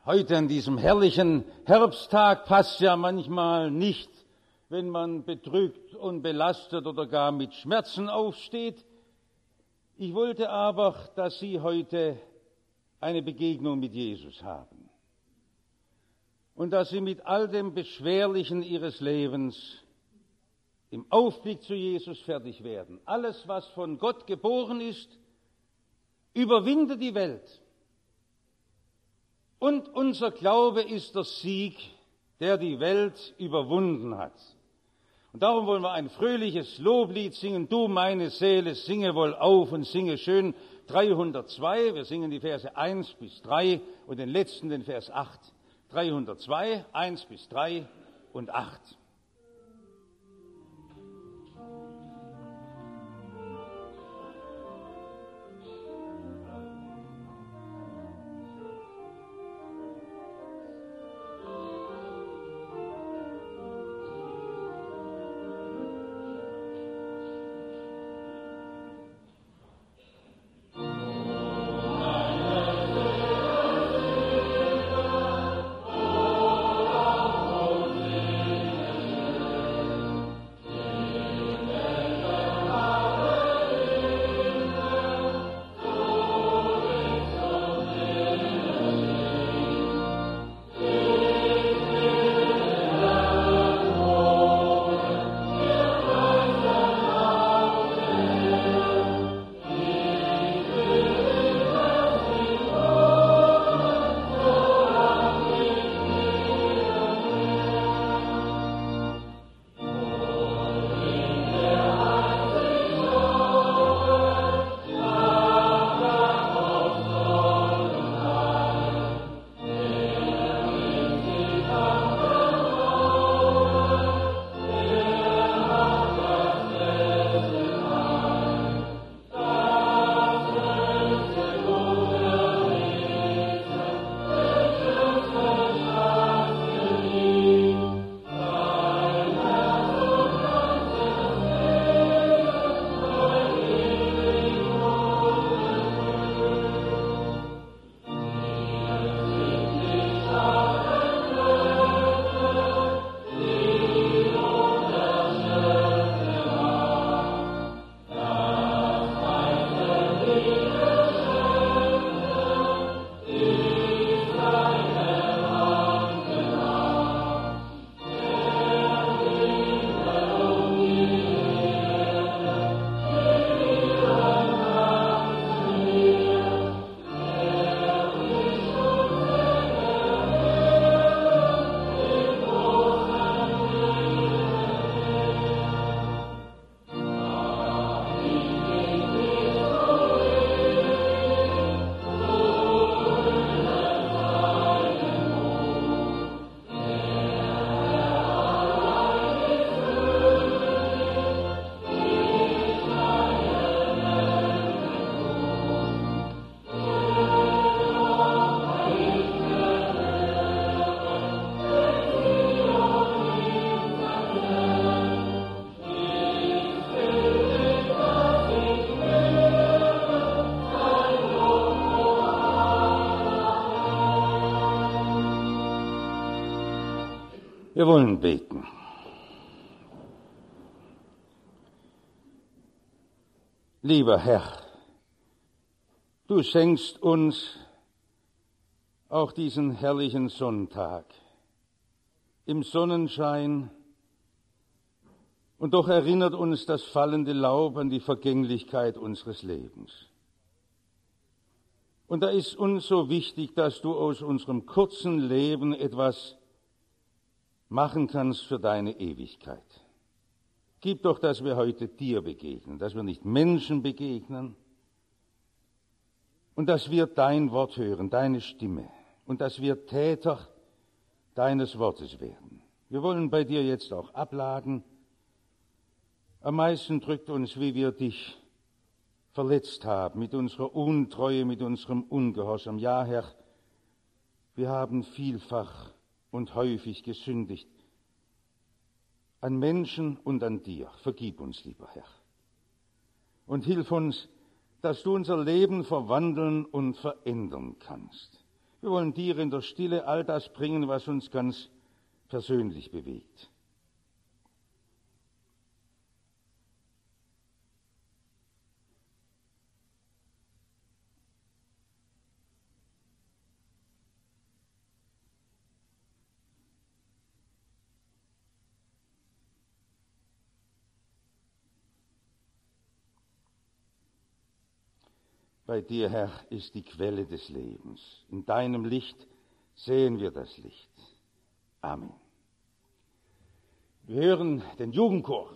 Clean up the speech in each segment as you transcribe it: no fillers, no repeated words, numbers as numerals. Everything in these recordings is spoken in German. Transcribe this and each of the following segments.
Heute an diesem herrlichen Herbsttag passt ja manchmal nicht, wenn man bedrückt und belastet oder gar mit Schmerzen aufsteht. Ich wollte aber, dass Sie heute eine Begegnung mit Jesus haben und dass Sie mit all dem Beschwerlichen Ihres Lebens im Aufblick zu Jesus fertig werden. Alles, was von Gott geboren ist, überwindet die Welt. Und unser Glaube ist der Sieg, der die Welt überwunden hat. Und darum wollen wir ein fröhliches Loblied singen. Du, meine Seele, singe wohl auf und singe schön 302. Wir singen die Verse 1 bis 3 und den letzten, den Vers 8. 302, 1 bis 3 und 8. Wir wollen beten. Lieber Herr, du schenkst uns auch diesen herrlichen Sonntag im Sonnenschein, und doch erinnert uns das fallende Laub an die Vergänglichkeit unseres Lebens. Und da ist uns so wichtig, dass du aus unserem kurzen Leben etwas machen kannst für deine Ewigkeit. Gib doch, dass wir heute dir begegnen, dass wir nicht Menschen begegnen und dass wir dein Wort hören, deine Stimme und dass wir Täter deines Wortes werden. Wir wollen bei dir jetzt auch abladen. Am meisten drückt uns, wie wir dich verletzt haben, mit unserer Untreue, mit unserem Ungehorsam. Ja, Herr, wir haben vielfach und häufig gesündigt an Menschen und an dir. Vergib uns, lieber Herr. Und hilf uns, dass du unser Leben verwandeln und verändern kannst. Wir wollen dir in der Stille all das bringen, was uns ganz persönlich bewegt. Bei dir, Herr, ist die Quelle des Lebens. In deinem Licht sehen wir das Licht. Amen. Wir hören den Jugendchor.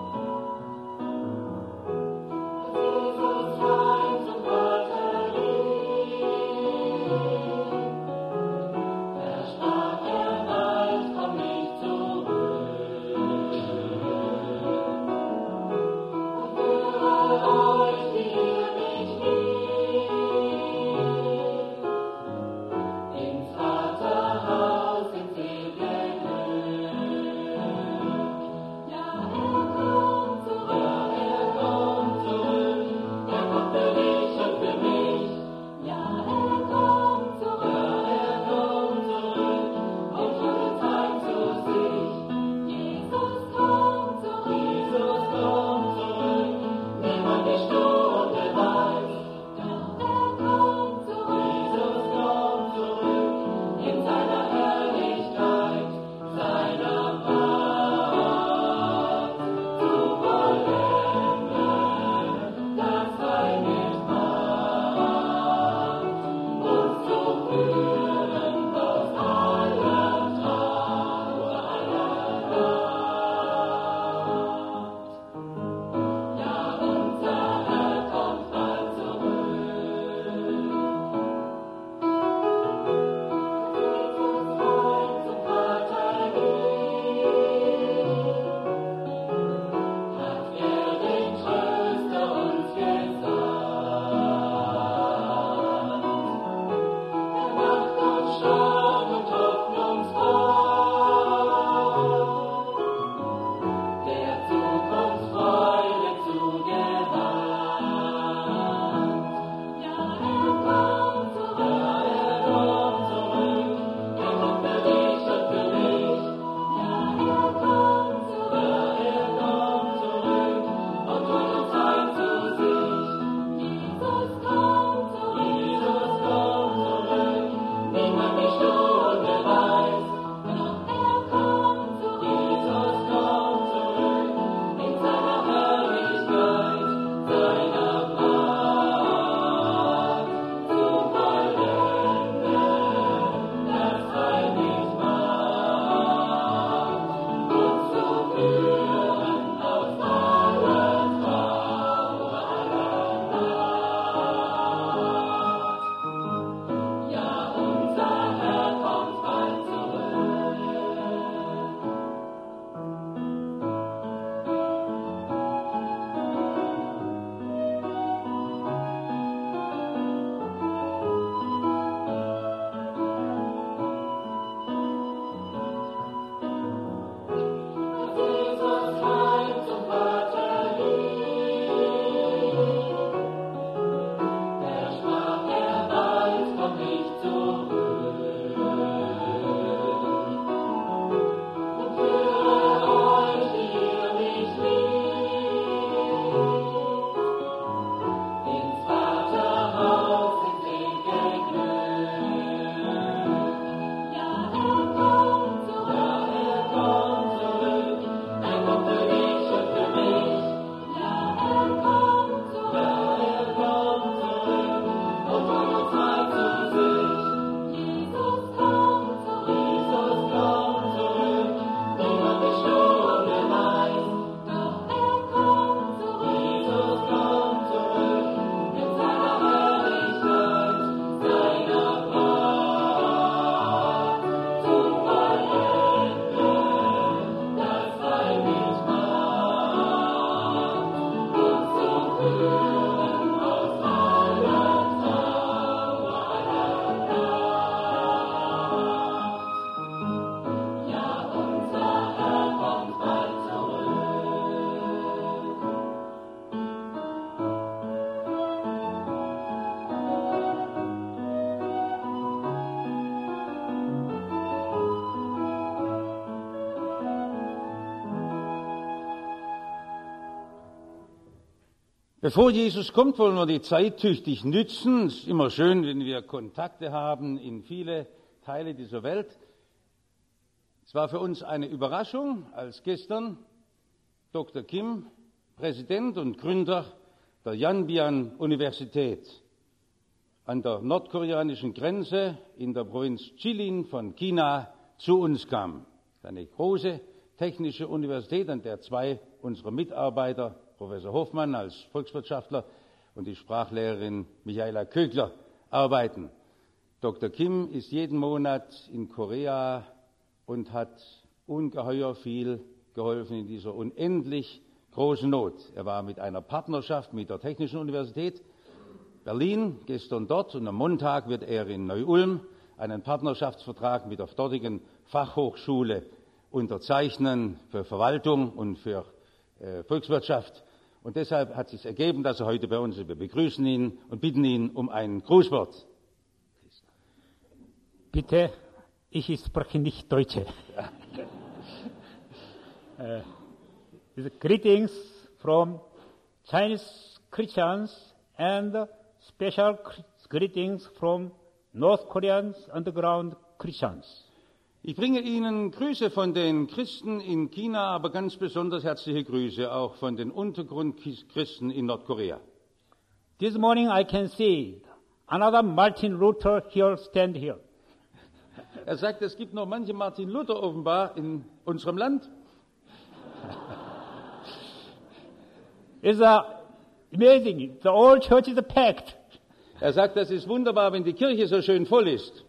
Jesus, sein zum Vater lieb. Bevor Jesus kommt, wollen wir die Zeit tüchtig nützen. Es ist immer schön, wenn wir Kontakte haben in viele Teile dieser Welt. Es war für uns eine Überraschung, als gestern Dr. Kim, Präsident und Gründer der Yanbian-Universität an der nordkoreanischen Grenze in der Provinz Jilin von China zu uns kam. Eine große technische Universität, an der zwei unserer Mitarbeiter, Professor Hoffmann als Volkswirtschaftler und die Sprachlehrerin Michaela Kögler, arbeiten. Dr. Kim ist jeden Monat in Korea und hat ungeheuer viel geholfen in dieser unendlich großen Not. Er war mit einer Partnerschaft mit der Technischen Universität Berlin, gestern dort, und am Montag wird er in Neu-Ulm einen Partnerschaftsvertrag mit der dortigen Fachhochschule unterzeichnen für Verwaltung und für Volkswirtschaft. Und deshalb hat es sich ergeben, dass er heute bei uns ist. Wir begrüßen ihn und bitten ihn um ein Grußwort. Bitte, ich spreche nicht Deutsch. Greetings from Chinese Christians and special greetings from North Korean underground Christians. Ich bringe Ihnen Grüße von den Christen in China, aber ganz besonders herzliche Grüße auch von den Untergrundchristen in Nordkorea. This morning I can see another Martin Luther here stand here. Er sagt, es gibt noch manche Martin Luther offenbar in unserem Land. It's amazing. The old church is packed. Er sagt, das ist wunderbar, wenn die Kirche so schön voll ist.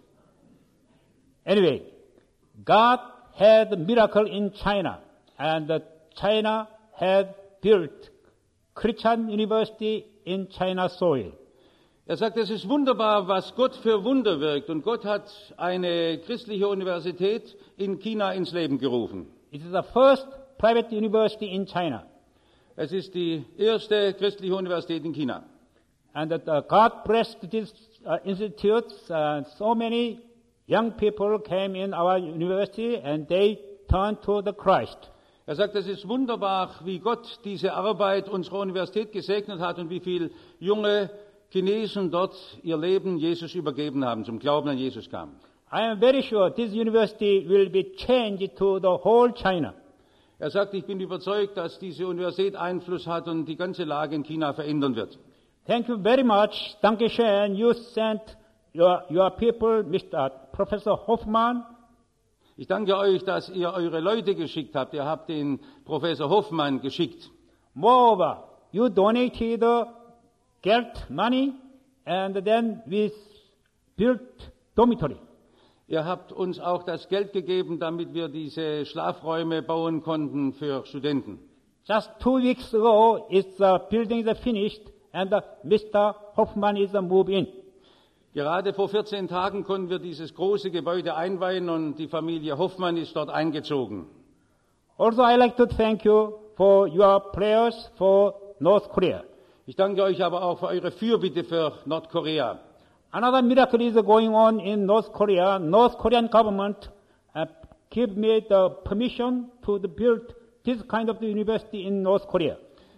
Anyway, God had a miracle in China, and China had built Christian University in China soil. Er sagt, es ist wunderbar, was Gott für Wunder wirkt. Und Gott hat eine christliche Universität in China ins Leben gerufen. It is the first private university in China. Es ist die erste christliche Universität in China. And God blessed these institutes. So many young people came in our university and they turned to the Christ. Er sagt, es ist wunderbar, wie Gott diese Arbeit unserer Universität gesegnet hat und wie viele junge Chinesen dort ihr Leben Jesus übergeben haben, zum Glauben an Jesus kamen. I am very sure this university will be changed to the whole China. Er sagt, ich bin überzeugt, dass diese Universität Einfluss hat und die ganze Lage in China verändern wird. Thank you very much. Dankeschön. You sent your people, Mr. Professor Hoffmann. Ich danke euch, dass ihr eure Leute geschickt habt. Ihr habt den Professor Hoffmann geschickt. Moreover, you donated Geld, money, and then we built dormitory. Ihr habt uns auch das Geld gegeben, damit wir diese Schlafräume bauen konnten für Studenten. Just 2 weeks ago, building is finished, and Mr. Hoffmann is moved in. Gerade vor 14 Tagen konnten wir dieses große Gebäude einweihen und die Familie Hoffmann ist dort eingezogen. Also, I like to thank you for your prayers for North Korea. Ich danke euch aber auch für eure Fürbitte für Nordkorea. Another miracle is going on in North Korea. North Korean government give me the permission to build this kind of university in North Korea.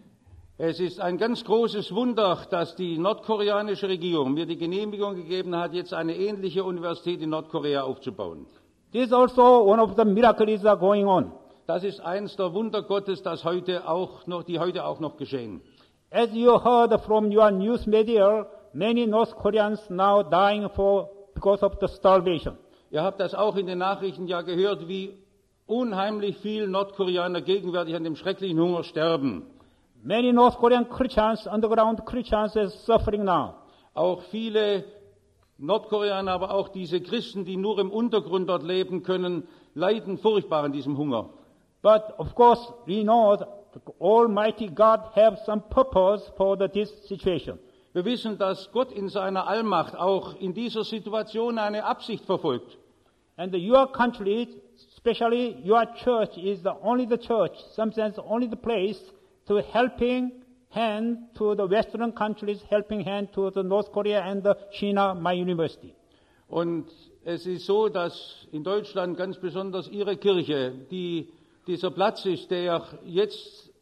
Es ist ein ganz großes Wunder, dass die nordkoreanische Regierung mir die Genehmigung gegeben hat, jetzt eine ähnliche Universität in Nordkorea aufzubauen. This is also one of the miracles going on. Das ist eins der Wunder Gottes, die heute auch noch geschehen. As you heard from your news media, many North Koreans now dying because of the starvation. Ihr habt das auch in den Nachrichten ja gehört, wie unheimlich viele Nordkoreaner gegenwärtig an dem schrecklichen Hunger sterben. Many North Korean Christians, underground Christians, is suffering now. Auch viele Nordkoreaner, aber auch diese Christen, die nur im Untergrund dort leben können, leiden furchtbar an diesem Hunger. But of course, we know that Almighty God has some purpose for this situation. Wir wissen, dass Gott in seiner Allmacht auch in dieser Situation eine Absicht verfolgt. And your country, especially your church, is only the church, some sense only the place to helping hand to the Western countries, helping hand to the North Korea and the China, my university. Und es ist so, dass in Deutschland ganz besonders Ihre Kirche dieser Platz ist, der jetzt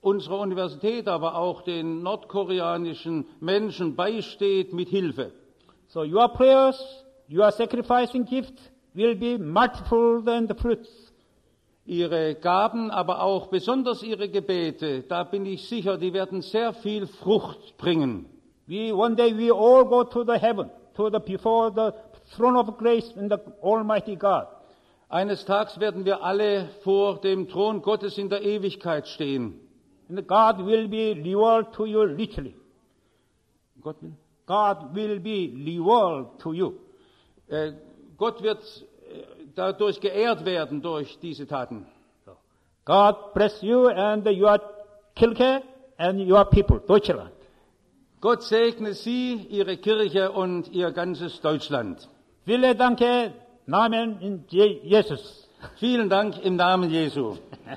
unserer Universität, aber auch den nordkoreanischen Menschen beisteht mit Hilfe. So your prayers, your sacrificing gift will be multiplied than the fruits. Ihre Gaben, aber auch besonders Ihre Gebete, da bin ich sicher, die werden sehr viel Frucht bringen. One day we all go to the heaven, before the throne of grace in the Almighty God. Eines Tages werden wir alle vor dem Thron Gottes in der Ewigkeit stehen. And God will be reward to you richly. Gott will? God will be reward to you. Gott wird dadurch geehrt werden durch diese Taten. God bless you and your Kirche and your people, Deutschland. Gott segne Sie, Ihre Kirche und Ihr ganzes Deutschland. Vielen Dank, Namen in Jesus. Vielen Dank im Namen Jesu.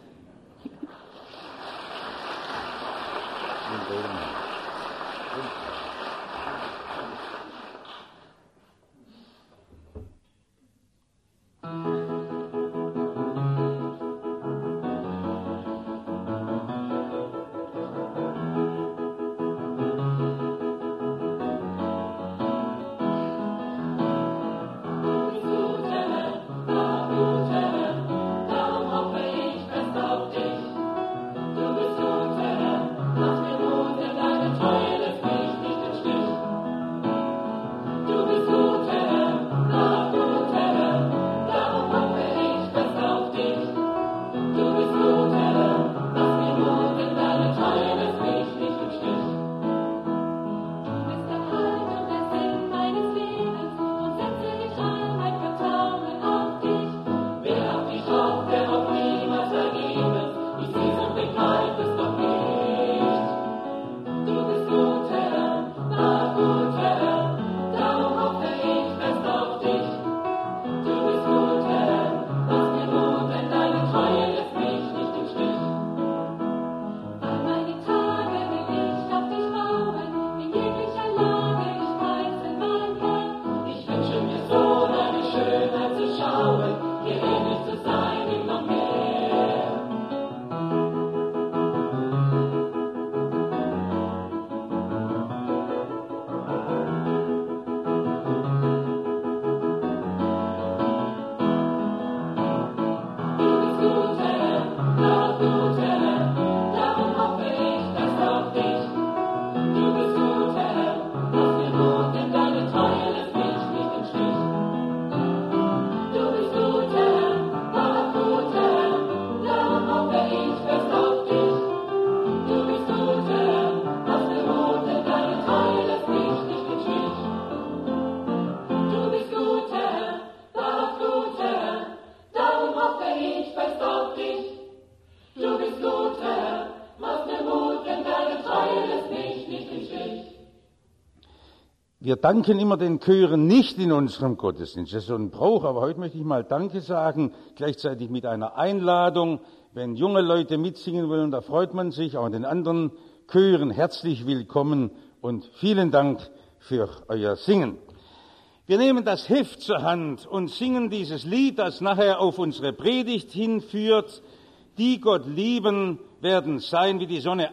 Wir danken immer den Chören nicht in unserem Gottesdienst. Das ist so ein Brauch, aber heute möchte ich mal Danke sagen, gleichzeitig mit einer Einladung. Wenn junge Leute mitsingen wollen, da freut man sich, auch in den anderen Chören herzlich willkommen und vielen Dank für euer Singen. Wir nehmen das Heft zur Hand und singen dieses Lied, das nachher auf unsere Predigt hinführt. Die Gott lieben, werden sein wie die Sonne,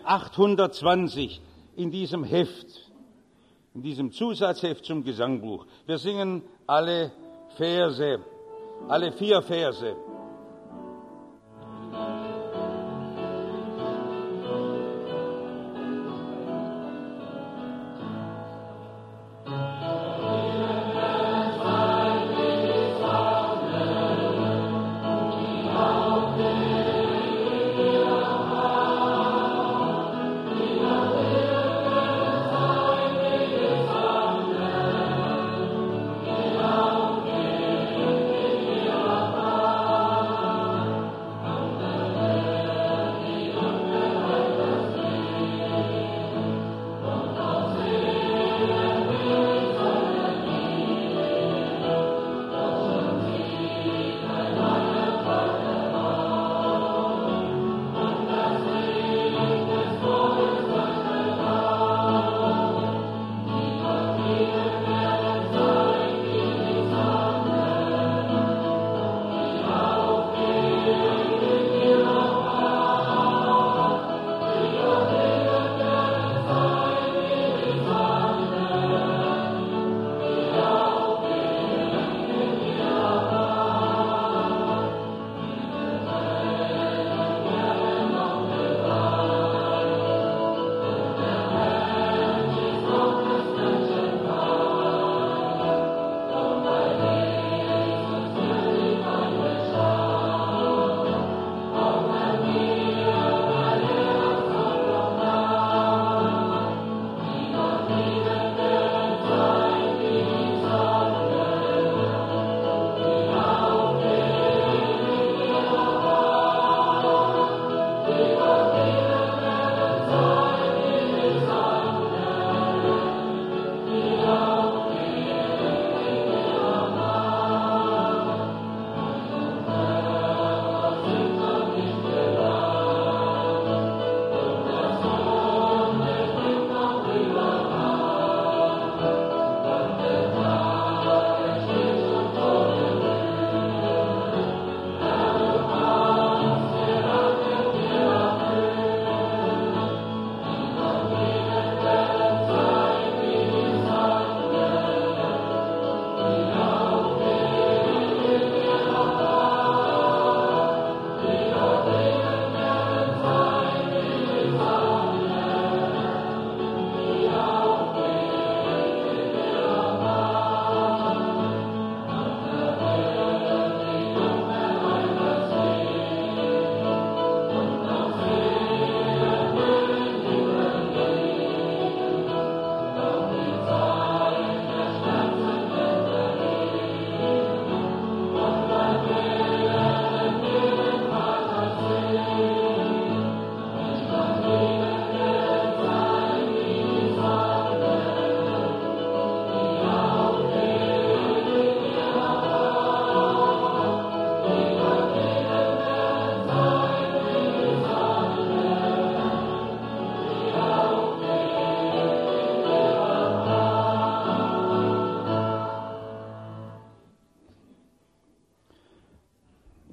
820 in diesem Heft. In diesem Zusatzheft zum Gesangbuch. Wir singen alle Verse, alle 4 Verse.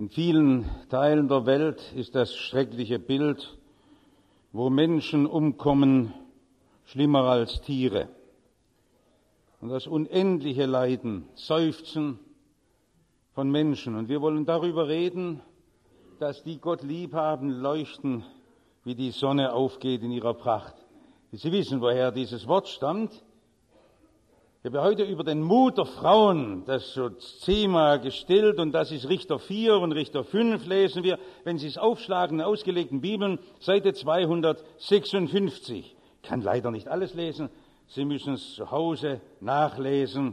vielen Teilen der Welt ist das schreckliche Bild, wo Menschen umkommen, schlimmer als Tiere. Und das unendliche Leiden, Seufzen von Menschen. Und wir wollen darüber reden, dass die Gott lieb haben, leuchten, wie die Sonne aufgeht in ihrer Pracht. Sie wissen, woher dieses Wort stammt. Ich habe heute über den Mut der Frauen das so Thema gestellt, und das ist Richter 4 und Richter 5 lesen wir, wenn Sie es aufschlagen, in der ausgelegten Bibeln, Seite 256. Ich kann leider nicht alles lesen, Sie müssen es zu Hause nachlesen.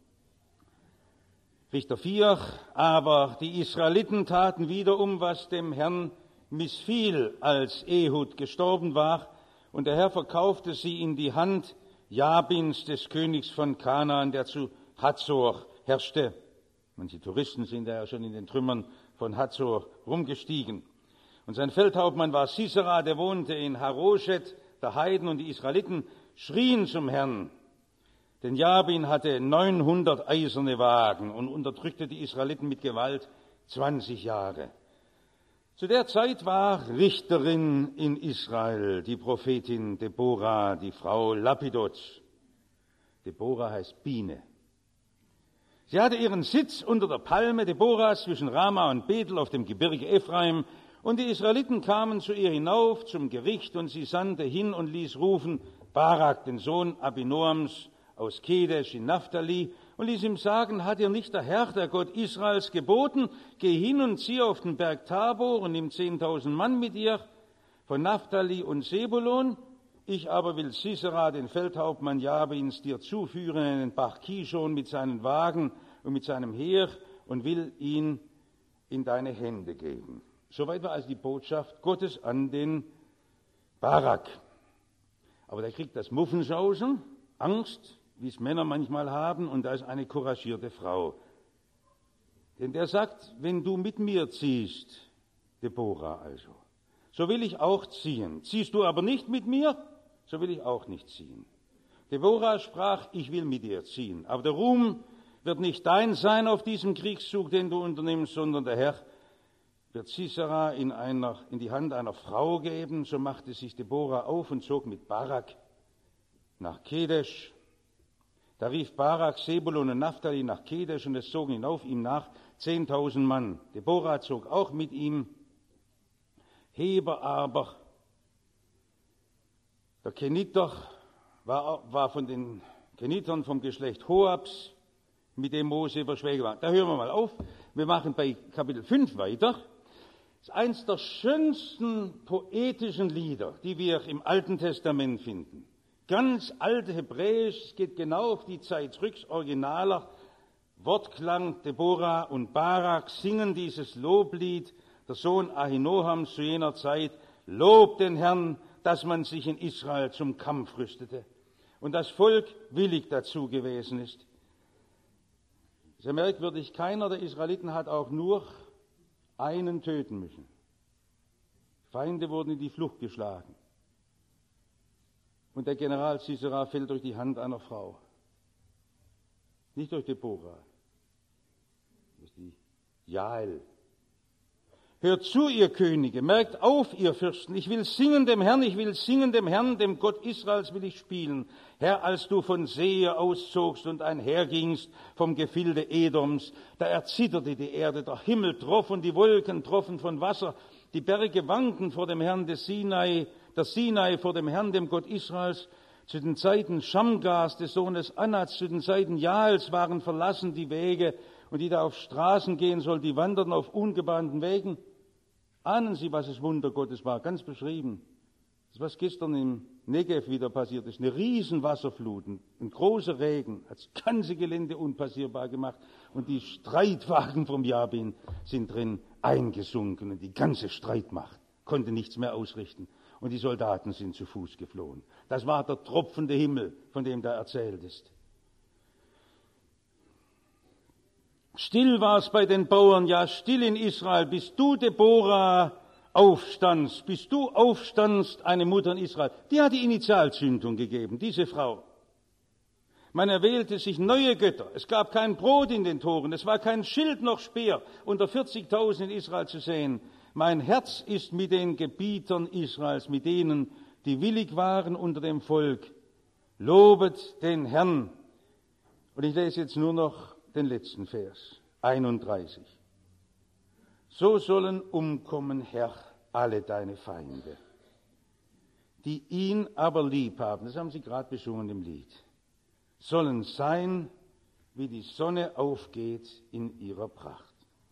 Richter 4, aber die Israeliten taten wiederum, was dem Herrn missfiel, als Ehud gestorben war, und der Herr verkaufte sie in die Hand Jabins, des Königs von Kanaan, der zu Hazor herrschte. Manche Touristen sind ja schon in den Trümmern von Hazor rumgestiegen. Und sein Feldhauptmann war Sisera, der wohnte in Haroschet, der Heiden, und die Israeliten schrien zum Herrn. Denn Jabin hatte 900 eiserne Wagen und unterdrückte die Israeliten mit Gewalt 20 Jahre. Zu der Zeit war Richterin in Israel die Prophetin Deborah, die Frau Lapidots. Deborah heißt Biene. Sie hatte ihren Sitz unter der Palme Deborahs zwischen Rama und Bethel auf dem Gebirge Ephraim, und die Israeliten kamen zu ihr hinauf zum Gericht, und sie sandte hin und ließ rufen Barak, den Sohn Abinoams aus Kedesh in Naphtali, und ließ ihm sagen, hat dir nicht der Herr, der Gott Israels, geboten, geh hin und zieh auf den Berg Tabor und nimm 10.000 Mann mit dir von Naphtali und Sebulon. Ich aber will Sisera, den Feldhauptmann Jabins, dir zuführen in den Bach Kishon mit seinen Wagen und mit seinem Heer und will ihn in deine Hände geben. Soweit war also die Botschaft Gottes an den Barak. Aber der kriegt das Muffensausen, Angst, wie es Männer manchmal haben, und da ist eine couragierte Frau. Denn der sagt, wenn du mit mir ziehst, Deborah also, so will ich auch ziehen. Ziehst du aber nicht mit mir, so will ich auch nicht ziehen. Deborah sprach, ich will mit dir ziehen, aber der Ruhm wird nicht dein sein auf diesem Kriegszug, den du unternimmst, sondern der Herr wird Sisera in die Hand einer Frau geben. So machte sich Deborah auf und zog mit Barak nach Kedesh. Da rief Barak Sebulon und Naphtali nach Kedesh, und es zogen hinauf ihm nach 10.000 Mann. Deborah zog auch mit ihm. Heber aber, der Keniter, war von den Kenitern vom Geschlecht Hoabs, mit dem Mose verschwägert war. Da hören wir mal auf. Wir machen bei Kapitel 5 weiter. Das ist eins der schönsten poetischen Lieder, die wir im Alten Testament finden. Ganz alte Hebräisch, es geht genau auf die Zeit zurück, originaler Wortklang. Deborah und Barak singen dieses Loblied, der Sohn Ahinoams zu jener Zeit, lobt den Herrn, dass man sich in Israel zum Kampf rüstete und das Volk willig dazu gewesen ist. Sehr merkwürdig, keiner der Israeliten hat auch nur einen töten müssen. Feinde wurden in die Flucht geschlagen. Und der General Sisera fällt durch die Hand einer Frau. Nicht durch Deborah. Das ist die Jael. Hört zu, ihr Könige, merkt auf, ihr Fürsten, ich will singen dem Herrn, dem Gott Israels will ich spielen. Herr, als du von Seir auszogst und einhergingst vom Gefilde Edoms, da erzitterte die Erde, der Himmel troff und die Wolken troffen von Wasser, die Berge wanken vor dem Herrn des Sinai, der Sinai vor dem Herrn, dem Gott Israels. Zu den Zeiten Schamgas, des Sohnes Anats, zu den Zeiten Jaels waren verlassen die Wege, und die da auf Straßen gehen soll, die wanderten auf ungebahnten Wegen. Ahnen Sie, was das Wunder Gottes war? Ganz beschrieben. Das, was gestern im Negev wieder passiert ist, eine riesen Wasserflut, ein großer Regen, hat das ganze Gelände unpassierbar gemacht, und die Streitwagen vom Jabin sind drin eingesunken, und die ganze Streitmacht konnte nichts mehr ausrichten, und die Soldaten sind zu Fuß geflohen. Das war der tropfende Himmel, von dem da erzählt ist. Still war es bei den Bauern, ja still in Israel, bis du, Deborah, aufstandst, eine Mutter in Israel. Die hat die Initialzündung gegeben, diese Frau. Man erwählte sich neue Götter. Es gab kein Brot in den Toren. Es war kein Schild noch Speer unter 40.000 in Israel zu sehen. Mein Herz ist mit den Gebietern Israels, mit denen, die willig waren unter dem Volk. Lobet den Herrn. Und ich lese jetzt nur noch den letzten Vers, 31. So sollen umkommen, Herr, alle deine Feinde, die ihn aber lieb haben. Das haben Sie gerade besungen im Lied. Sollen sein, wie die Sonne aufgeht in ihrer Pracht.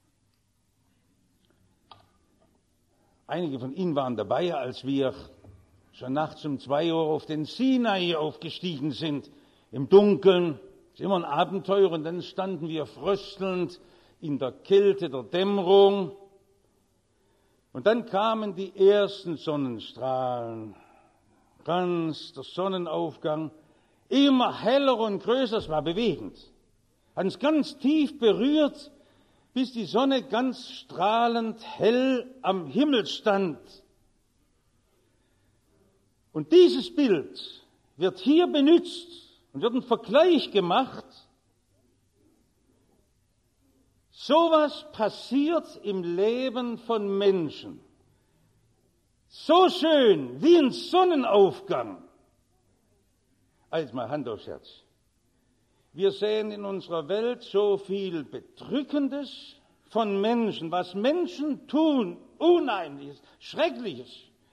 Einige von Ihnen waren dabei, als wir schon nachts um 2 Uhr auf den Sinai aufgestiegen sind, im Dunkeln. Das ist immer ein Abenteuer, und dann standen wir fröstelnd in der Kälte der Dämmerung. Und dann kamen die ersten Sonnenstrahlen, ganz der Sonnenaufgang, immer heller und größer, es war bewegend. Hat uns ganz tief berührt, bis die Sonne ganz strahlend hell am Himmel stand. Und dieses Bild wird hier benutzt und wird ein Vergleich gemacht. Sowas passiert im Leben von Menschen. So schön wie ein Sonnenaufgang. Also mal Hand aufs Herz. Wir sehen in unserer Welt so viel Bedrückendes von Menschen, was Menschen tun, Unheimliches, Schreckliches.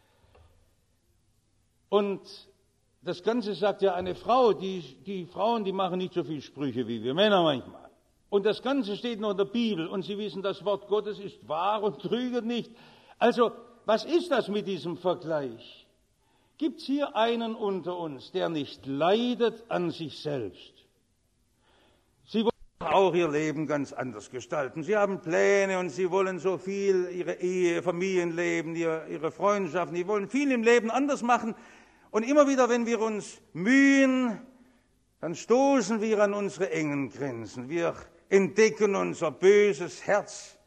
Und das Ganze sagt ja eine Frau, die Frauen, die machen nicht so viel Sprüche wie wir Männer manchmal. Und das Ganze steht nur in der Bibel, und Sie wissen, das Wort Gottes ist wahr und trüget nicht. Also, was ist das mit diesem Vergleich? Gibt es hier einen unter uns, der nicht leidet an sich selbst? Sie wollen auch ihr Leben ganz anders gestalten. Sie haben Pläne und Sie wollen so viel, Ihre Ehe, Familienleben, Ihre Freundschaften, Sie wollen viel im Leben anders machen. Und immer wieder, wenn wir uns mühen, dann stoßen wir an unsere engen Grenzen. Wir entdecken unser böses Herz.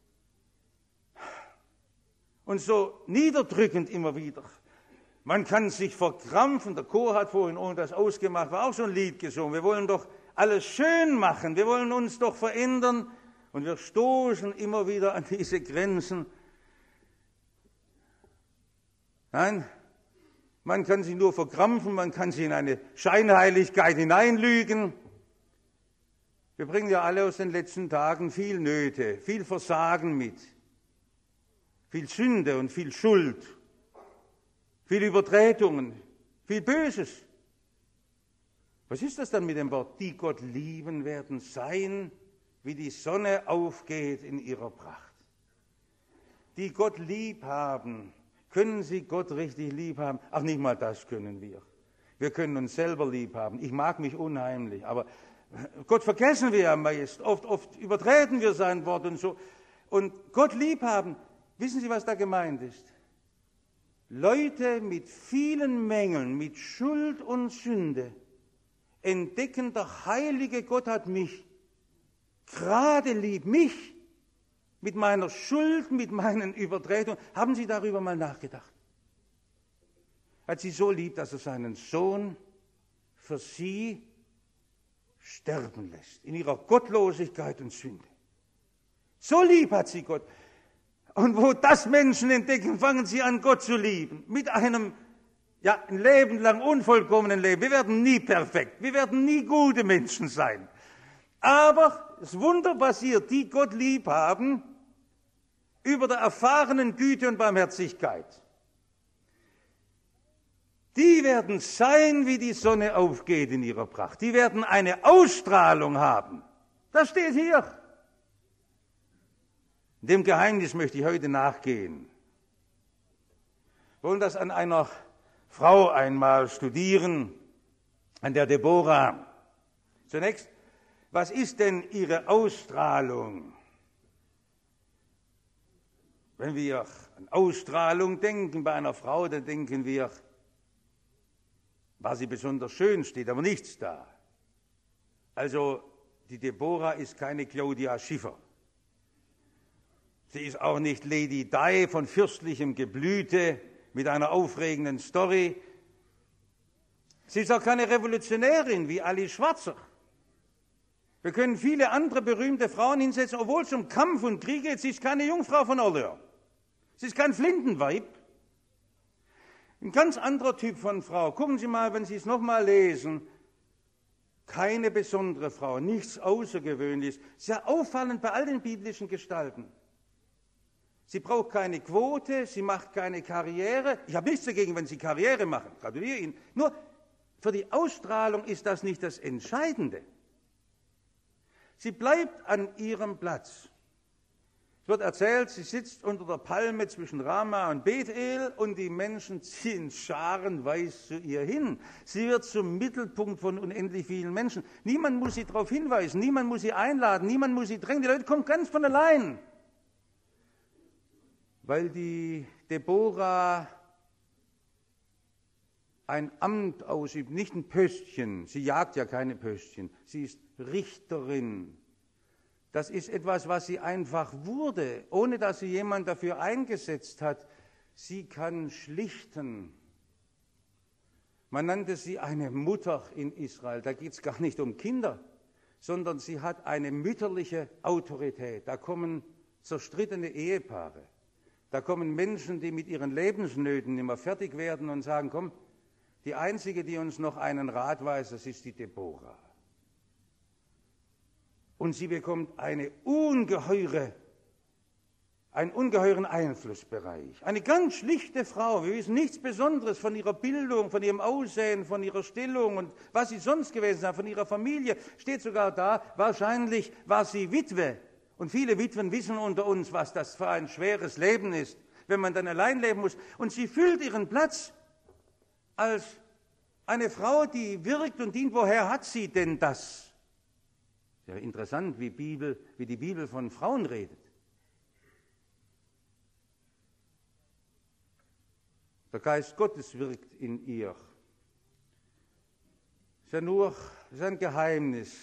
Und so niederdrückend immer wieder. Man kann sich verkrampfen. Der Chor hat vorhin ohne das ausgemacht, war auch so ein Lied gesungen. Wir wollen doch alles schön machen. Wir wollen uns doch verändern. Und wir stoßen immer wieder an diese Grenzen. Nein, man kann sich nur verkrampfen, man kann sich in eine Scheinheiligkeit hineinlügen. Wir bringen ja alle aus den letzten Tagen viel Nöte, viel Versagen mit, viel Sünde und viel Schuld, viel Übertretungen, viel Böses. Was ist das dann mit dem Wort? Die Gott lieben werden sein, wie die Sonne aufgeht in ihrer Pracht. Die Gott lieb haben. Können Sie Gott richtig lieb haben? Ach, nicht mal das können wir. Wir können uns selber lieb haben. Ich mag mich unheimlich, aber Gott vergessen wir ja meist. Oft übertreten wir sein Wort und so. Und Gott lieb haben, wissen Sie, was da gemeint ist? Leute mit vielen Mängeln, mit Schuld und Sünde, entdecken, der heilige Gott hat mich gerade lieb, mich mit meiner Schuld, mit meinen Übertretungen. Haben Sie darüber mal nachgedacht? Hat sie so lieb, dass er seinen Sohn für sie sterben lässt, in ihrer Gottlosigkeit und Sünde. So lieb hat sie Gott. Und wo das Menschen entdecken, fangen sie an, Gott zu lieben. Mit einem, ein Leben lang unvollkommenen Leben. Wir werden nie perfekt. Wir werden nie gute Menschen sein. Aber das Wunder passiert, die Gott lieb haben, über der erfahrenen Güte und Barmherzigkeit. Die werden sein, wie die Sonne aufgeht in ihrer Pracht. Die werden eine Ausstrahlung haben. Das steht hier. Dem Geheimnis möchte ich heute nachgehen. Wir wollen das an einer Frau einmal studieren, an der Deborah. Zunächst, was ist denn ihre Ausstrahlung? Wenn wir an Ausstrahlung denken bei einer Frau, dann denken wir, war sie besonders schön, steht aber nichts da. Also die Deborah ist keine Claudia Schiffer. Sie ist auch nicht Lady Di von fürstlichem Geblüte mit einer aufregenden Story. Sie ist auch keine Revolutionärin wie Alice Schwarzer. Wir können viele andere berühmte Frauen hinsetzen, obwohl es um Kampf und Krieg geht. Sie ist keine Jungfrau von Orleans. Sie ist kein Flintenweib. Ein ganz anderer Typ von Frau. Gucken Sie mal, wenn Sie es nochmal lesen. Keine besondere Frau, nichts Außergewöhnliches. Sehr auffallend bei all den biblischen Gestalten. Sie braucht keine Quote, sie macht keine Karriere. Ich habe nichts dagegen, wenn Sie Karriere machen. Gratuliere Ihnen. Nur für die Ausstrahlung ist das nicht das Entscheidende. Sie bleibt an ihrem Platz. Es wird erzählt, sie sitzt unter der Palme zwischen Rama und Bethel und die Menschen ziehen scharenweise zu ihr hin. Sie wird zum Mittelpunkt von unendlich vielen Menschen. Niemand muss sie darauf hinweisen, niemand muss sie einladen, niemand muss sie drängen. Die Leute kommen ganz von allein. Weil die Deborah ein Amt ausübt, nicht ein Pöstchen. Sie jagt ja keine Pöstchen. Sie ist Richterin. Das ist etwas, was sie einfach wurde, ohne dass sie jemand dafür eingesetzt hat. Sie kann schlichten. Man nannte sie eine Mutter in Israel. Da geht es gar nicht um Kinder, sondern sie hat eine mütterliche Autorität. Da kommen zerstrittene Ehepaare. Da kommen Menschen, die mit ihren Lebensnöten immer fertig werden und sagen, komm, die Einzige, die uns noch einen Rat weiß, das ist die Deborah. Und sie bekommt einen ungeheuren Einflussbereich. Eine ganz schlichte Frau. Wir wissen nichts Besonderes von ihrer Bildung, von ihrem Aussehen, von ihrer Stellung und was sie sonst gewesen ist, von ihrer Familie. Steht sogar da, wahrscheinlich war sie Witwe. Und viele Witwen wissen unter uns, was das für ein schweres Leben ist, wenn man dann allein leben muss. Und sie füllt ihren Platz als eine Frau, die wirkt und dient. Woher hat sie denn das? Sehr interessant, wie die Bibel von Frauen redet. Der Geist Gottes wirkt in ihr. Es ist ein Geheimnis.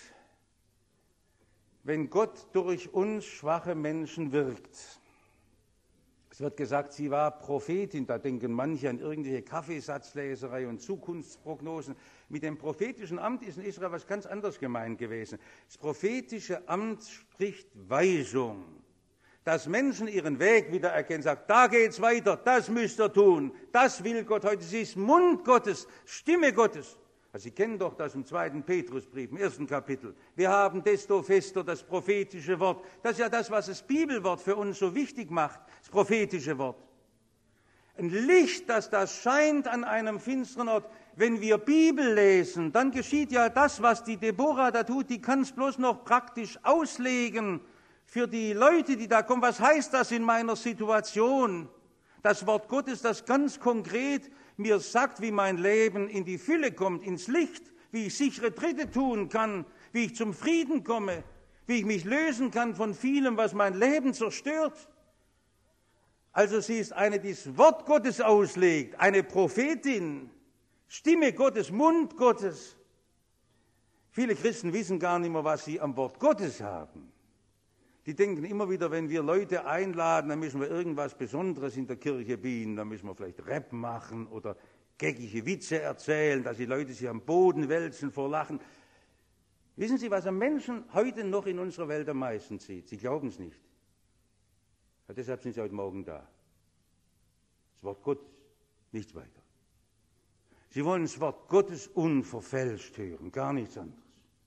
Wenn Gott durch uns schwache Menschen wirkt. Es wird gesagt, sie war Prophetin, da denken manche an irgendwelche Kaffeesatzleserei und Zukunftsprognosen. Mit dem prophetischen Amt ist in Israel was ganz anderes gemeint gewesen. Das prophetische Amt spricht Weisung, dass Menschen ihren Weg wieder erkennen, sagt, da geht's weiter, das müsst ihr tun, das will Gott heute. Sie ist Mund Gottes, Stimme Gottes. Also Sie kennen doch das im 2. Petrusbrief, im 1. Kapitel. Wir haben desto fester das prophetische Wort. Das ist ja das, was das Bibelwort für uns so wichtig macht, das prophetische Wort. Ein Licht, das scheint an einem finsteren Ort. Wenn wir Bibel lesen, dann geschieht ja das, was die Deborah da tut, die kann es bloß noch praktisch auslegen für die Leute, die da kommen. Was heißt das in meiner Situation? Das Wort Gottes, das ganz konkret mir sagt, wie mein Leben in die Fülle kommt, ins Licht, wie ich sichere Tritte tun kann, wie ich zum Frieden komme, wie ich mich lösen kann von vielem, was mein Leben zerstört. Also sie ist eine, die das Wort Gottes auslegt, eine Prophetin, Stimme Gottes, Mund Gottes. Viele Christen wissen gar nicht mehr, was sie am Wort Gottes haben. Die denken immer wieder, wenn wir Leute einladen, dann müssen wir irgendwas Besonderes in der Kirche bieten, dann müssen wir vielleicht Rap machen oder geckige Witze erzählen, dass die Leute sich am Boden wälzen vor Lachen. Wissen Sie, was am Menschen heute noch in unserer Welt am meisten zieht? Sie glauben es nicht. Ja, deshalb sind Sie heute Morgen da. Das Wort Gottes, nichts weiter. Sie wollen das Wort Gottes unverfälscht hören, gar nichts anderes.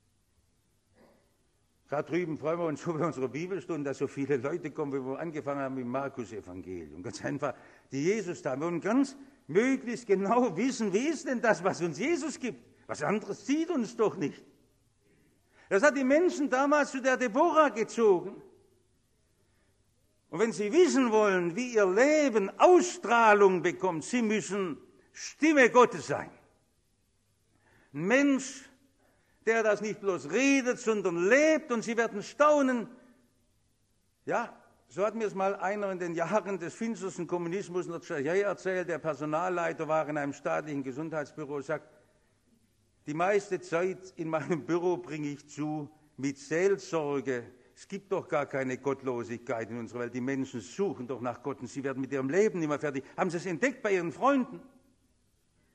Da drüben freuen wir uns so bei unserer Bibelstunde, dass so viele Leute kommen, wie wir angefangen haben mit dem Markus-Evangelium. Ganz einfach, die Jesus da. Wir wollen ganz möglichst genau wissen, wie ist denn das, was uns Jesus gibt? Was anderes zieht uns doch nicht. Das hat die Menschen damals zu der Deborah gezogen. Und wenn sie wissen wollen, wie ihr Leben Ausstrahlung bekommt, sie müssen Stimme Gottes sein. Ein Mensch, der das nicht bloß redet, sondern lebt, und sie werden staunen. Ja, so hat mir es mal einer in den Jahren des finstersten Kommunismus in der Tschechei erzählt, der Personalleiter war in einem staatlichen Gesundheitsbüro, sagt, die meiste Zeit in meinem Büro bringe ich zu mit Seelsorge. Es gibt doch gar keine Gottlosigkeit in unserer Welt. Die Menschen suchen doch nach Gott und sie werden mit ihrem Leben nicht mehr fertig. Haben sie es entdeckt bei ihren Freunden?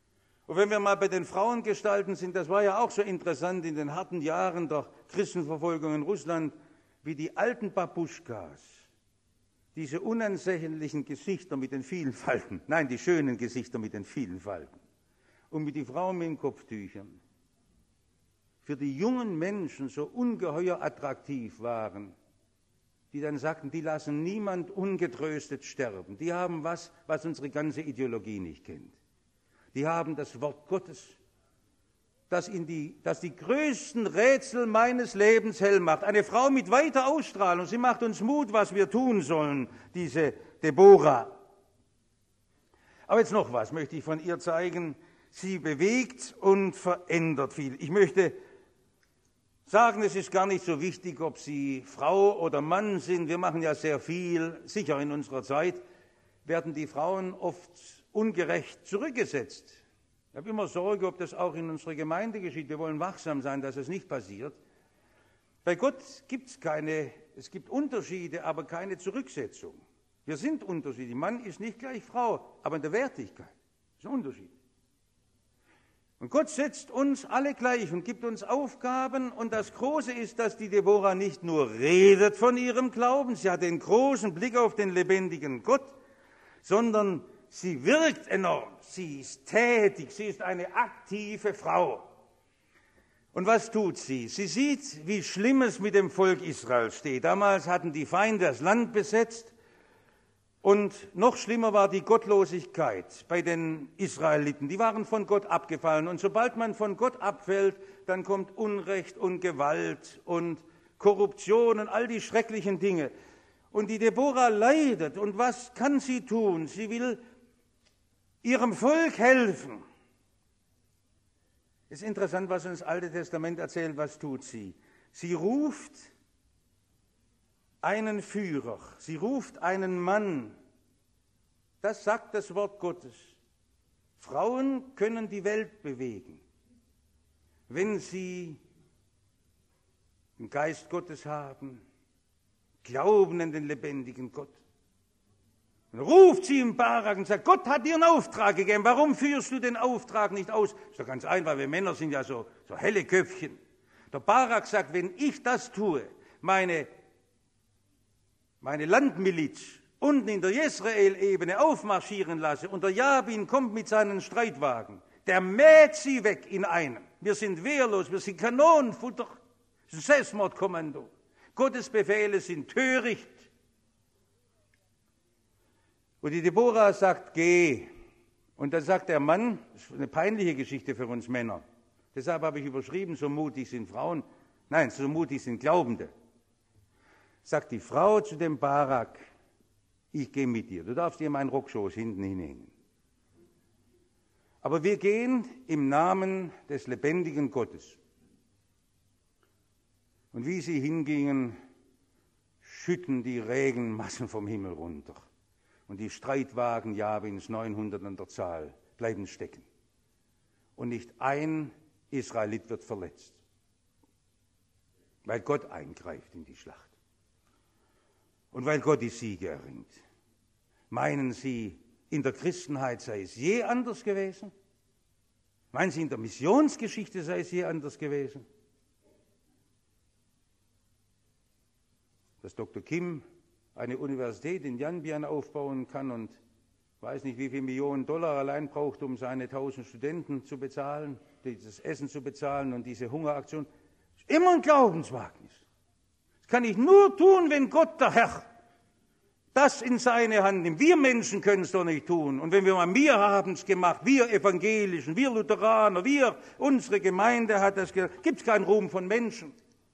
Und wenn wir mal bei den Frauengestalten sind, das war ja auch so interessant in den harten Jahren der Christenverfolgung in Russland, wie die alten Babuschkas, diese unansehnlichen Gesichter mit den vielen Falten, nein, die schönen Gesichter mit den vielen Falten, und mit die Frauen mit den Kopftüchern, für die jungen Menschen so ungeheuer attraktiv waren, die dann sagten, die lassen niemand ungetröstet sterben. Die haben was unsere ganze Ideologie nicht kennt. Die haben das Wort Gottes, das die größten Rätsel meines Lebens hell macht. Eine Frau mit weiter Ausstrahlung, sie macht uns Mut, was wir tun sollen, diese Deborah. Aber jetzt noch was möchte ich von ihr zeigen. Sie bewegt und verändert viel. Ich möchte sagen, es ist gar nicht so wichtig, ob Sie Frau oder Mann sind. Wir machen ja sehr viel. Sicher in unserer Zeit werden die Frauen oft ungerecht zurückgesetzt. Ich habe immer Sorge, ob das auch in unserer Gemeinde geschieht. Wir wollen wachsam sein, dass es nicht passiert. Bei Gott es gibt Unterschiede, aber keine Zurücksetzung. Wir sind unterschiedlich. Mann ist nicht gleich Frau, aber in der Wertigkeit ist ein Unterschied. Und Gott setzt uns alle gleich und gibt uns Aufgaben. Und das Große ist, dass die Deborah nicht nur redet von ihrem Glauben, sie hat den großen Blick auf den lebendigen Gott, sondern sie wirkt enorm, sie ist tätig, sie ist eine aktive Frau. Und was tut sie? Sie sieht, wie schlimm es mit dem Volk Israel steht. Damals hatten die Feinde das Land besetzt. Und noch schlimmer war die Gottlosigkeit bei den Israeliten. Die waren von Gott abgefallen. Und sobald man von Gott abfällt, dann kommt Unrecht und Gewalt und Korruption und all die schrecklichen Dinge. Und die Deborah leidet. Und was kann sie tun? Sie will ihrem Volk helfen. Es ist interessant, was uns das Alte Testament erzählt. Was tut sie? Sie ruft einen Führer, sie ruft einen Mann. Das sagt das Wort Gottes. Frauen können die Welt bewegen, wenn sie den Geist Gottes haben, glauben an den lebendigen Gott. Und ruft sie im Barak und sagt, Gott hat dir einen Auftrag gegeben, warum führst du den Auftrag nicht aus? Ist doch ganz einfach, wir Männer sind ja so helle Köpfchen. Der Barak sagt, wenn ich das tue, meine Landmiliz unten in der Jezreel-Ebene aufmarschieren lasse und der Jabin kommt mit seinen Streitwagen, der mäht sie weg in einem. Wir sind wehrlos, wir sind Kanonenfutter, das ist ein Selbstmordkommando. Gottes Befehle sind töricht. Und die Deborah sagt, geh. Und dann sagt der Mann, das ist eine peinliche Geschichte für uns Männer, deshalb habe ich überschrieben, so mutig sind Frauen, nein, so mutig sind Glaubende. Sagt die Frau zu dem Barak, ich gehe mit dir, du darfst dir meinen Rockschoß hinten hinhängen. Aber wir gehen im Namen des lebendigen Gottes. Und wie sie hingingen, schütten die Regenmassen vom Himmel runter. Und die Streitwagen Jabins, 900 an der Zahl, bleiben stecken. Und nicht ein Israelit wird verletzt, weil Gott eingreift in die Schlacht. Und weil Gott die Siege erringt. Meinen Sie, in der Christenheit sei es je anders gewesen? Meinen Sie, in der Missionsgeschichte sei es je anders gewesen? Dass Dr. Kim eine Universität in Yanbian aufbauen kann und weiß nicht, wie viele Millionen Dollar allein braucht, um seine 1000 Studenten zu bezahlen, dieses Essen zu bezahlen und diese Hungeraktion, ist immer ein Glaubenswagnis. Das kann ich nur tun, wenn Gott, der Herr, das in seine Hand nimmt. Wir Menschen können es doch nicht tun. Und wenn wir haben es gemacht, wir Evangelischen, wir Lutheraner, unsere Gemeinde hat das gemacht, gibt es keinen Ruhm von Menschen.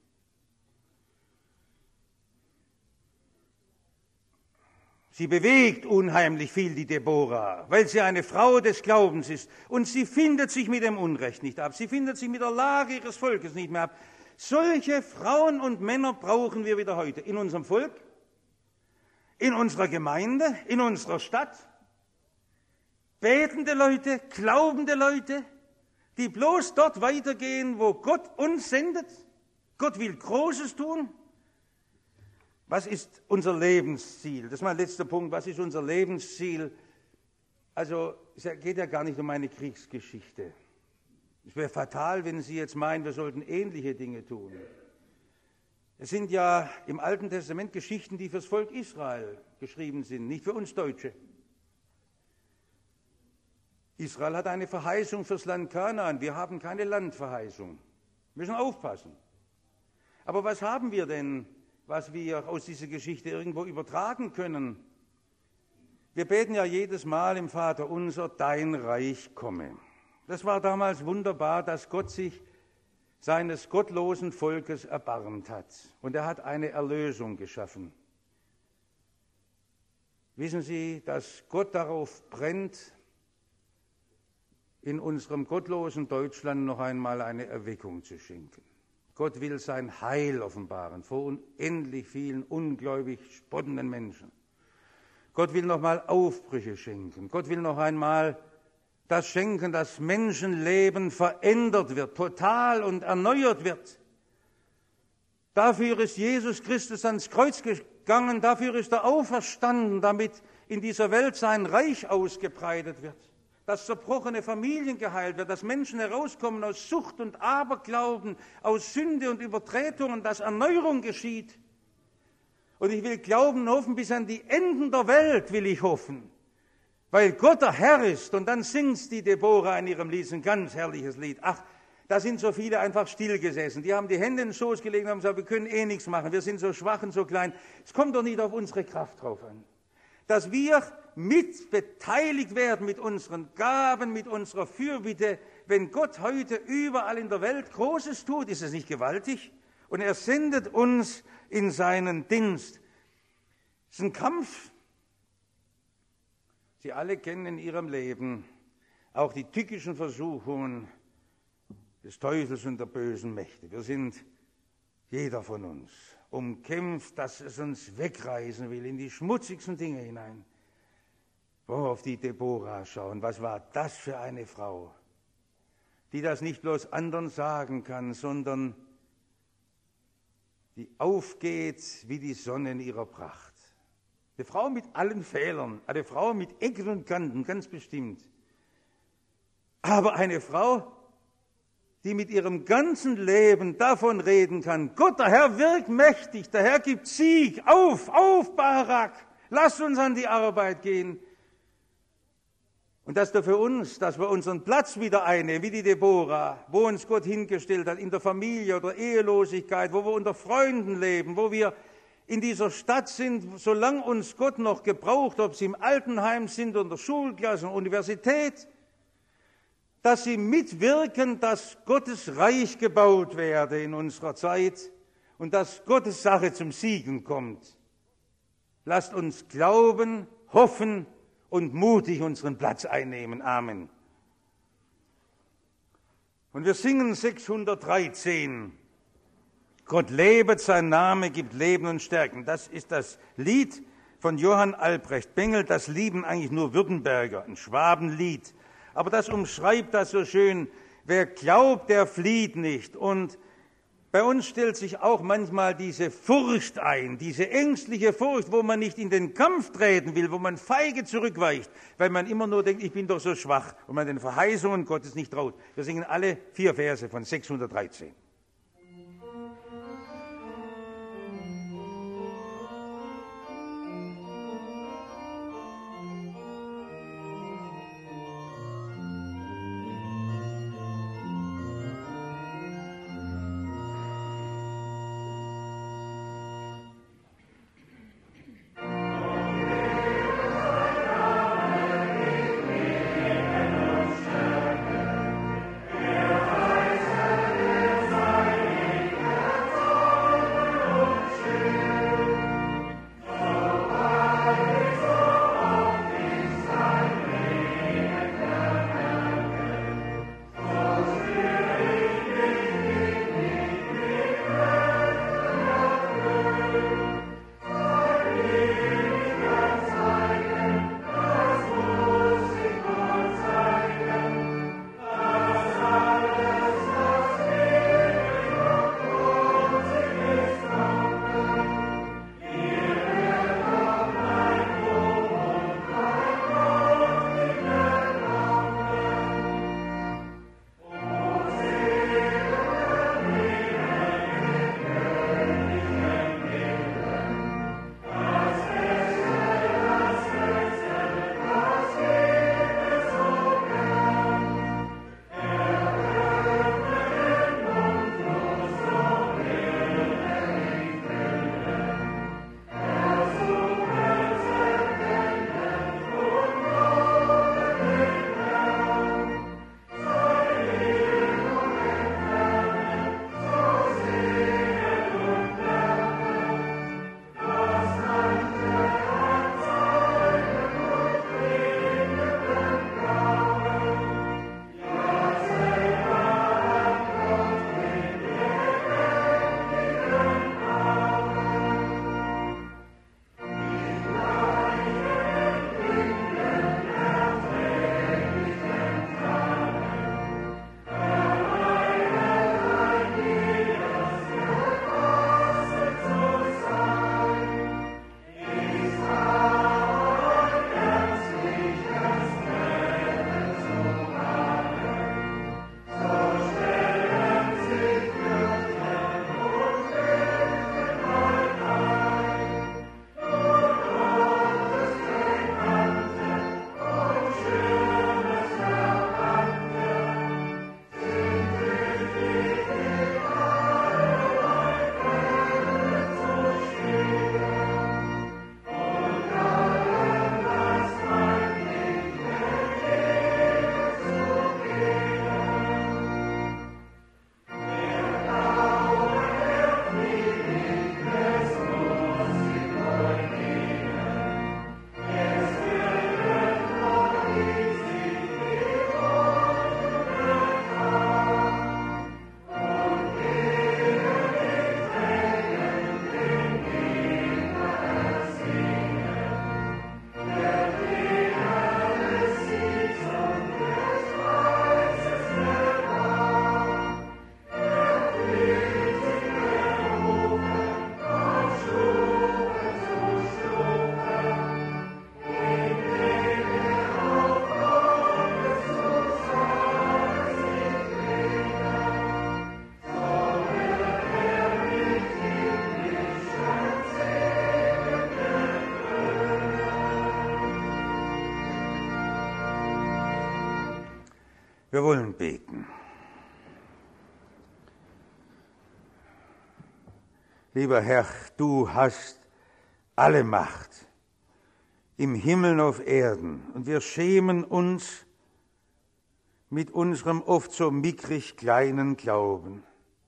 Sie bewegt unheimlich viel, die Deborah, weil sie eine Frau des Glaubens ist. Und sie findet sich mit dem Unrecht nicht ab. Sie findet sich mit der Lage ihres Volkes nicht mehr ab. Solche Frauen und Männer brauchen wir wieder heute in unserem Volk, in unserer Gemeinde, in unserer Stadt. Betende Leute, glaubende Leute, die bloß dort weitergehen, wo Gott uns sendet. Gott will Großes tun. Was ist unser Lebensziel? Das ist mein letzter Punkt. Was ist unser Lebensziel? Also es geht ja gar nicht um eine Kriegsgeschichte. Es wäre fatal, wenn Sie jetzt meinen, wir sollten ähnliche Dinge tun. Es sind ja im Alten Testament Geschichten, die fürs Volk Israel geschrieben sind, nicht für uns Deutsche. Israel hat eine Verheißung fürs Land Kanaan. Wir haben keine Landverheißung. Wir müssen aufpassen. Aber was haben wir denn, was wir aus dieser Geschichte irgendwo übertragen können? Wir beten ja jedes Mal im Vater unser, dein Reich komme. Das war damals wunderbar, dass Gott sich seines gottlosen Volkes erbarmt hat. Und er hat eine Erlösung geschaffen. Wissen Sie, dass Gott darauf brennt, in unserem gottlosen Deutschland noch einmal eine Erweckung zu schenken. Gott will sein Heil offenbaren vor unendlich vielen ungläubig spottenden Menschen. Gott will noch mal Aufbrüche schenken. Gott will noch einmal das schenken, dass Menschenleben verändert wird, total und erneuert wird. Dafür ist Jesus Christus ans Kreuz gegangen, dafür ist er auferstanden, damit in dieser Welt sein Reich ausgebreitet wird. Dass zerbrochene Familien geheilt werden, dass Menschen herauskommen aus Sucht und Aberglauben, aus Sünde und Übertretungen, dass Erneuerung geschieht. Und ich will glauben und hoffen, bis an die Enden der Welt will ich hoffen, weil Gott der Herr ist. Und dann singt die Deborah in ihrem Lied, ein ganz herrliches Lied. Ach, da sind so viele einfach stillgesessen. Die haben die Hände in den Schoß gelegt und haben gesagt, wir können eh nichts machen, wir sind so schwach und so klein. Es kommt doch nicht auf unsere Kraft drauf an. Dass wir mit beteiligt werden mit unseren Gaben, mit unserer Fürbitte. Wenn Gott heute überall in der Welt Großes tut, ist es nicht gewaltig? Und er sendet uns in seinen Dienst. Es ist ein Kampf. Sie alle kennen in ihrem Leben auch die tückischen Versuchungen des Teufels und der bösen Mächte. Wir sind, jeder von uns, umkämpft, dass es uns wegreißen will in die schmutzigsten Dinge hinein. Auf die Deborah schauen, was war das für eine Frau, die das nicht bloß anderen sagen kann, sondern die aufgeht wie die Sonne in ihrer Pracht. Eine Frau mit allen Fehlern, eine Frau mit Ecken und Kanten, ganz bestimmt. Aber eine Frau, die mit ihrem ganzen Leben davon reden kann, Gott, der Herr wirkt mächtig, der Herr gibt Sieg, auf, Barak, lass uns an die Arbeit gehen. Und das für uns, dass wir unseren Platz wieder einnehmen, wie die Deborah, wo uns Gott hingestellt hat, in der Familie oder Ehelosigkeit, wo wir unter Freunden leben, wo wir in dieser Stadt sind, solange uns Gott noch gebraucht, ob sie im Altenheim sind oder Schulklasse, Universität, dass sie mitwirken, dass Gottes Reich gebaut werde in unserer Zeit und dass Gottes Sache zum Siegen kommt. Lasst uns glauben, hoffen und mutig unseren Platz einnehmen. Amen. Und wir singen 613. Gott lebet, sein Name gibt Leben und Stärken. Das ist das Lied von Johann Albrecht Bengel. Das lieben eigentlich nur Württemberger, ein Schwabenlied. Aber das umschreibt das so schön. Wer glaubt, der flieht nicht. Und bei uns stellt sich auch manchmal diese Furcht ein, diese ängstliche Furcht, wo man nicht in den Kampf treten will, wo man feige zurückweicht, weil man immer nur denkt, ich bin doch so schwach und man den Verheißungen Gottes nicht traut. Wir singen alle 4 Verse von 613. Thank Wir wollen beten. Lieber Herr, du hast alle Macht im Himmel und auf Erden, und wir schämen uns mit unserem oft so mickrig kleinen Glauben,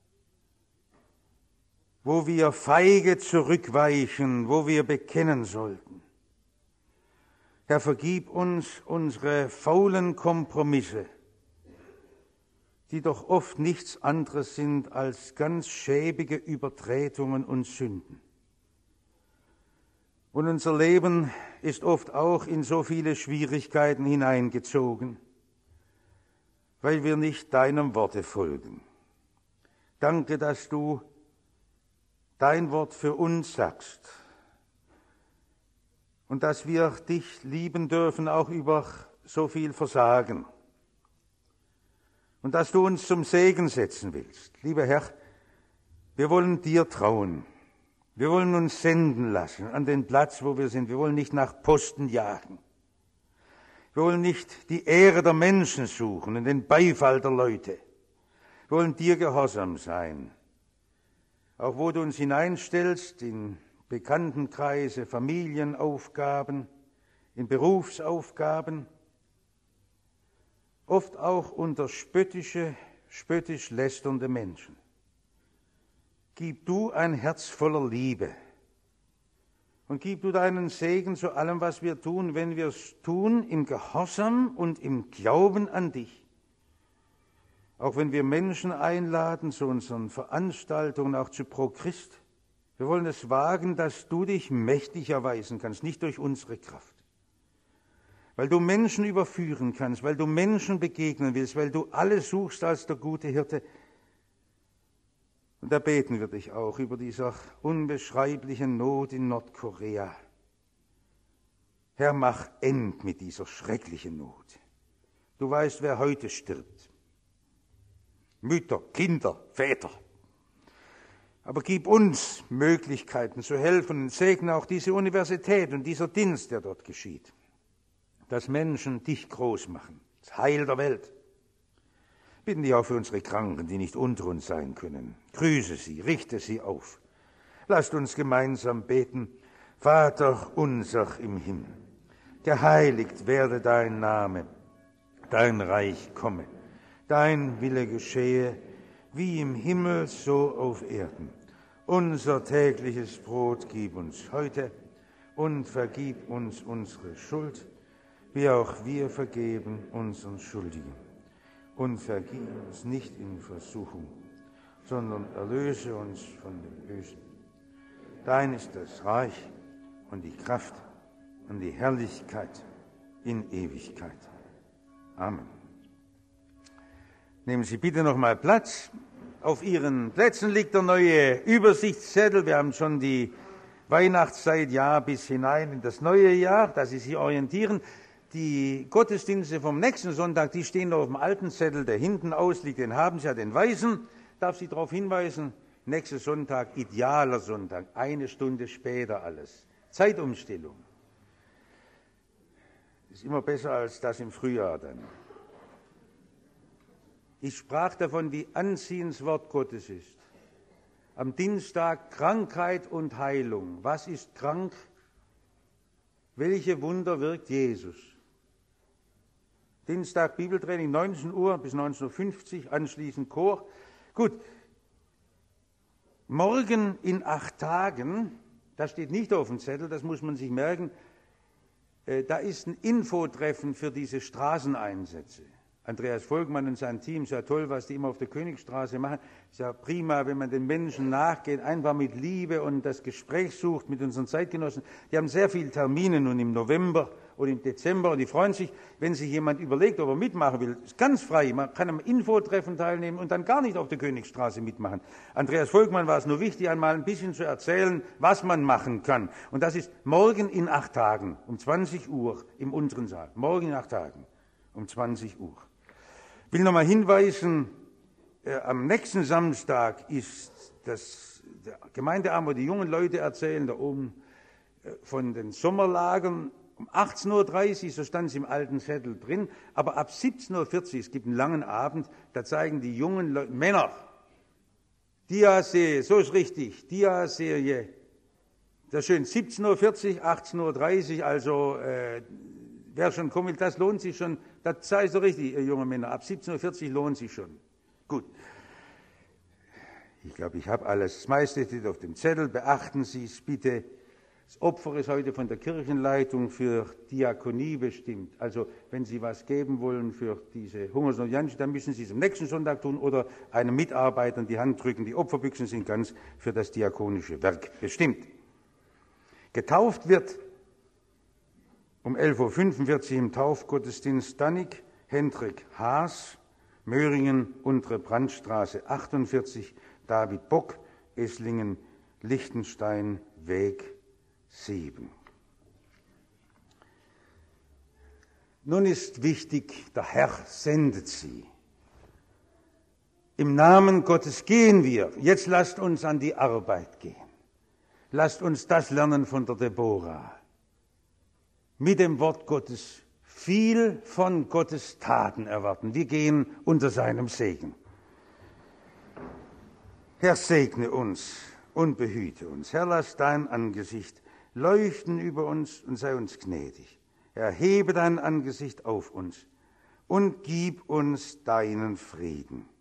wo wir feige zurückweichen, wo wir bekennen sollten. Herr, vergib uns unsere faulen Kompromisse, die doch oft nichts anderes sind als ganz schäbige Übertretungen und Sünden. Und unser Leben ist oft auch in so viele Schwierigkeiten hineingezogen, weil wir nicht deinem Worte folgen. Danke, dass du dein Wort für uns sagst und dass wir dich lieben dürfen, auch über so viel Versagen. Und dass du uns zum Segen setzen willst. Lieber Herr, wir wollen dir trauen. Wir wollen uns senden lassen an den Platz, wo wir sind. Wir wollen nicht nach Posten jagen. Wir wollen nicht die Ehre der Menschen suchen und den Beifall der Leute. Wir wollen dir gehorsam sein. Auch wo du uns hineinstellst, in Bekanntenkreise, Familienaufgaben, in Berufsaufgaben, oft auch unter spöttisch lästernde Menschen. Gib du ein Herz voller Liebe und gib du deinen Segen zu allem, was wir tun, wenn wir es tun im Gehorsam und im Glauben an dich. Auch wenn wir Menschen einladen zu unseren Veranstaltungen, auch zu Pro Christ, wir wollen es wagen, dass du dich mächtig erweisen kannst, nicht durch unsere Kraft. Weil du Menschen überführen kannst, weil du Menschen begegnen willst, weil du alle suchst als der gute Hirte. Und da beten wir dich auch über dieser unbeschreiblichen Not in Nordkorea. Herr, mach End mit dieser schrecklichen Not. Du weißt, wer heute stirbt. Mütter, Kinder, Väter. Aber gib uns Möglichkeiten zu helfen und segne auch diese Universität und dieser Dienst, der dort geschieht. Dass Menschen dich groß machen, das Heil der Welt. Bitten dich auch für unsere Kranken, die nicht unter uns sein können. Grüße sie, richte sie auf. Lasst uns gemeinsam beten. Vater unser im Himmel, geheiligt werde dein Name, dein Reich komme, dein Wille geschehe, wie im Himmel so auf Erden. Unser tägliches Brot gib uns heute und vergib uns unsere Schuld, wie auch wir vergeben unseren Schuldigen. Und vergib uns nicht in Versuchung, sondern erlöse uns von dem Bösen. Dein ist das Reich und die Kraft und die Herrlichkeit in Ewigkeit. Amen. Nehmen Sie bitte noch mal Platz. Auf Ihren Plätzen liegt der neue Übersichtszettel. Wir haben schon die Weihnachtszeit, Jahr bis hinein in das neue Jahr, dass Sie sich orientieren. Die Gottesdienste vom nächsten Sonntag, die stehen auf dem alten Zettel, der hinten ausliegt, den haben Sie ja, den weißen. Darf Sie darauf hinweisen, nächster Sonntag, idealer Sonntag, 1 Stunde später alles. Zeitumstellung. Ist immer besser als das im Frühjahr dann. Ich sprach davon, wie anziehend das Wort Gottes ist. Am Dienstag Krankheit und Heilung. Was ist krank? Welche Wunder wirkt Jesus? Dienstag Bibeltraining, 19 Uhr bis 19.50 Uhr, anschließend Chor. Gut, morgen in 8 Tagen, das steht nicht auf dem Zettel, das muss man sich merken, da ist ein Infotreffen für diese Straßeneinsätze. Andreas Volkmann und sein Team, ist ja toll, was die immer auf der Königstraße machen. Ist ja prima, wenn man den Menschen nachgeht, einfach mit Liebe und das Gespräch sucht mit unseren Zeitgenossen. Die haben sehr viele Termine nun im November und im Dezember und die freuen sich, wenn sich jemand überlegt, ob er mitmachen will. Ist ganz frei, man kann am Infotreffen teilnehmen und dann gar nicht auf der Königstraße mitmachen. Andreas Volkmann war es nur wichtig, einmal ein bisschen zu erzählen, was man machen kann. Und das ist morgen in 8 Tagen, um 20 Uhr im unteren Saal. Morgen in 8 Tagen, um 20 Uhr. Ich will nochmal hinweisen, am nächsten Samstag ist das der Gemeindeabend, wo die jungen Leute erzählen, da oben von den Sommerlagern. Um 18:30 Uhr, so stand es im alten Zettel drin, aber ab 17:40 Uhr, es gibt einen langen Abend, da zeigen die jungen Männer, Dia-Serie, so ist richtig, Dia-Serie. Das ist schön, 17:40 Uhr, 18:30 Uhr, also wer schon kommen will, das lohnt sich schon, das sei so richtig, ihr junge Männer, ab 17:40 Uhr lohnt sich schon. Gut. Ich glaube, ich habe alles. Das meiste steht auf dem Zettel, beachten Sie es bitte. Das Opfer ist heute von der Kirchenleitung für Diakonie bestimmt. Also wenn Sie was geben wollen für diese Hungersnot, dann müssen Sie es am nächsten Sonntag tun oder einem Mitarbeiter in die Hand drücken. Die Opferbüchsen sind ganz für das diakonische Werk bestimmt. Getauft wird um 11:45 Uhr im Taufgottesdienst Dannig Hendrik Haas, Möhringen, Untere Brandstraße 48, David Bock, Esslingen, Liechtenstein, Weg 7. Nun ist wichtig, der Herr sendet sie. Im Namen Gottes gehen wir. Jetzt lasst uns an die Arbeit gehen. Lasst uns das lernen von der Deborah. Mit dem Wort Gottes viel von Gottes Taten erwarten. Wir gehen unter seinem Segen. Herr, segne uns und behüte uns. Herr, lass dein Angesicht leuchten über uns und sei uns gnädig. Erhebe dein Angesicht auf uns und gib uns deinen Frieden.